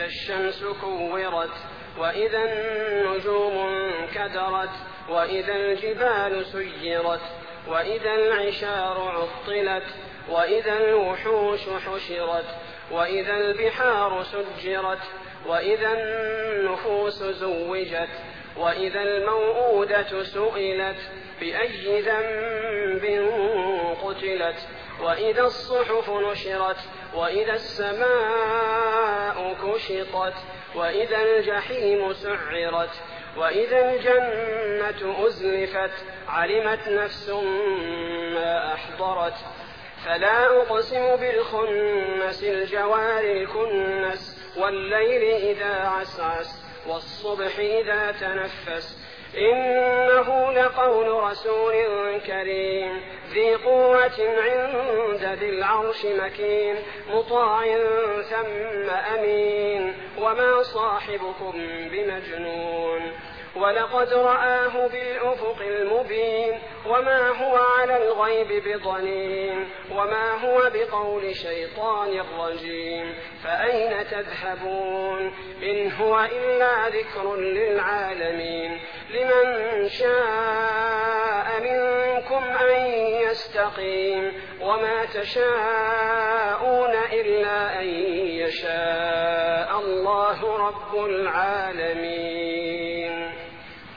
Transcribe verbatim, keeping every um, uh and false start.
الشمس كورت وإذا النجوم انكدرت وإذا الجبال سيرت وإذا العشار عطلت وإذا الوحوش حشرت وإذا البحار سجرت وإذا النفوس زوجت وإذا الموءودة سئلت بأي ذنب قتلت وإذا الصحف نشرت وإذا السماء كشطت وإذا الجحيم سعرت وإذا الجنة أزلفت علمت نفس ما أحضرت فلا أقسم بالخنس الجوار الكنس والليل إذا عسعس والصبح إذا تنفس إنه لقول رسول كريم ذي قوة عند ذي العرش مكين مطاع ثم أمين وما صاحبكم بمجنون ولقد رآه بالأفق المبين وما هو على الغيب بضنين وما هو بقول شيطان رجيم فأين تذهبون إن هو إلا ذكر للعالمين لمن شاء منكم أن يستقيم وما تشاءون إلا أن يشاء الله رب العالمين.